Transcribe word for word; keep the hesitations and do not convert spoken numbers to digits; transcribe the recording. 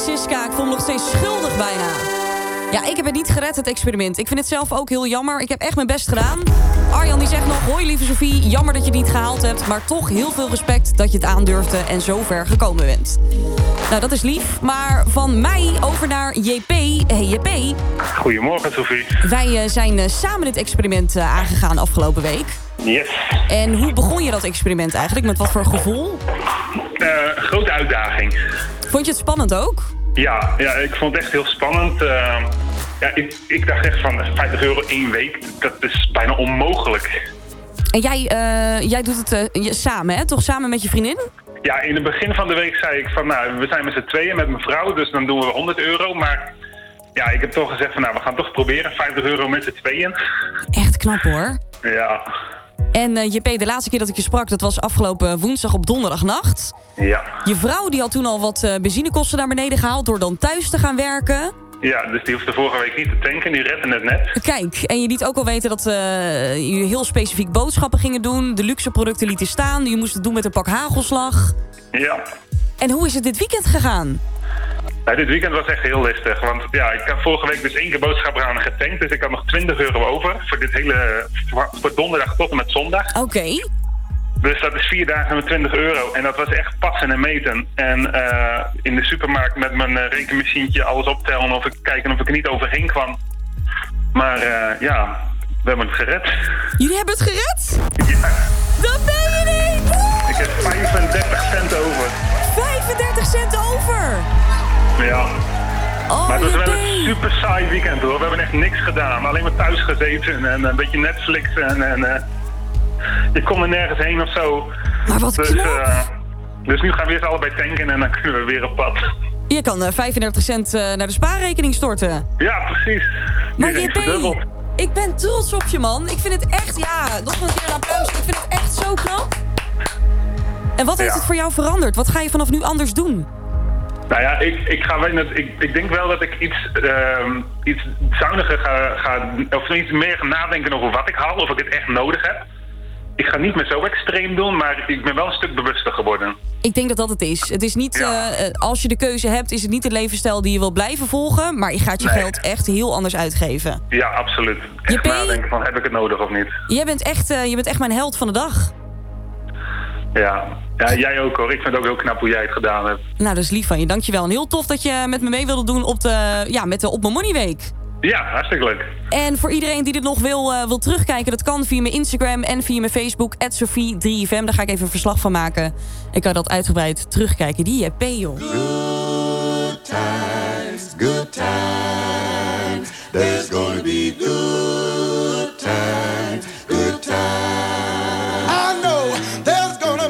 Siska, ik voel me nog steeds schuldig bijna. Ja, ik heb het niet gered, het experiment. Ik vind het zelf ook heel jammer. Ik heb echt mijn best gedaan. Arjan die zegt nog, hoi lieve Sophie, jammer dat je het niet gehaald hebt, maar toch heel veel respect dat je het aandurfde en zo ver gekomen bent. Nou, dat is lief, maar van mij over naar J P. Hey J P. Goedemorgen Sophie. Wij uh, zijn uh, samen dit experiment uh, aangegaan afgelopen week. Yes. En hoe begon je dat experiment eigenlijk? Met wat voor gevoel? Uh, grote uitdaging. Vond je het spannend ook? Ja, ja, ik vond het echt heel spannend. Uh, ja, ik, ik dacht echt van vijftig euro één week, dat is bijna onmogelijk. En jij, uh, jij doet het uh, je, samen, hè? Toch samen met je vriendin? Ja, in het begin van de week zei ik van, nou, we zijn met z'n tweeën met mijn vrouw, dus dan doen we honderd euro. Maar ja, ik heb toch gezegd van, nou, we gaan toch proberen, vijftig euro met z'n tweeën. Echt knap hoor. Ja. En uh, J P, de laatste keer dat ik je sprak, dat was afgelopen woensdag op donderdagnacht. Ja. Je vrouw die had toen al wat uh, benzinekosten naar beneden gehaald door dan thuis te gaan werken. Ja, dus die hoefde vorige week niet te tanken, die redde het net. Kijk, en je liet ook al weten dat uh, je heel specifiek boodschappen gingen doen. De luxe producten lieten staan, je moest het doen met een pak hagelslag. Ja. En hoe is het dit weekend gegaan? Nou, dit weekend was echt heel listig, want ja, ik heb vorige week dus één keer boodschappen aan getankt, dus ik had nog twintig euro over voor dit hele, voor, voor donderdag tot en met zondag. Oké. Okay. Dus dat is vier dagen met twintig euro en dat was echt passen en meten. En uh, in de supermarkt met mijn uh, rekenmachientje alles optellen of ik kijken of ik er niet overheen kwam. Maar uh, ja, we hebben het gered. Jullie hebben het gered? Ja. Dat ben je niet! Ik heb vijfendertig cent over. vijfendertig cent over? Ja. Oh, maar het was wel J P. een super saai weekend hoor. We hebben echt niks gedaan. Alleen maar thuis gezeten en een beetje Netflixen en... en uh, je kon er nergens heen of zo. Maar wat dus, knap. Uh, dus nu gaan we eerst allebei tanken en dan kunnen we weer op pad. Je kan uh, vijfendertig cent uh, naar de spaarrekening storten. Ja, precies. Maar J P, ik ben trots op je, man. Ik vind het echt, ja, nog een keer een applaus. Ik vind het echt zo knap. En wat heeft ja. het voor jou veranderd? Wat ga je vanaf nu anders doen? Nou ja, ik, ik, ga, ik, ik denk wel dat ik iets, uh, iets zuiniger ga, ga... of iets meer gaan nadenken over wat ik haal. Of ik het echt nodig heb. Ik ga niet meer zo extreem doen, maar ik ben wel een stuk bewuster geworden. Ik denk dat dat het is. Het is niet, ja. uh, als je de keuze hebt, is het niet de levensstijl die je wil blijven volgen. Maar je gaat je nee. geld echt heel anders uitgeven. Ja, absoluut. Echt J P, nadenken van, heb ik het nodig of niet? Jij bent echt, uh, je bent echt mijn held van de dag. Ja. ja, jij ook hoor. Ik vind het ook heel knap hoe jij het gedaan hebt. Nou, dat is lief van je. Dankjewel. En heel tof dat je met me mee wilde doen op de, ja, met de Op Mijn Money Week. Ja, hartstikke leuk. En voor iedereen die dit nog wil, uh, wil terugkijken, dat kan via mijn Instagram en via mijn Facebook, at Sophie drie F M. Daar ga ik even een verslag van maken. Ik kan dat uitgebreid terugkijken. Die J P, joh. Good times, good times. There's gonna be good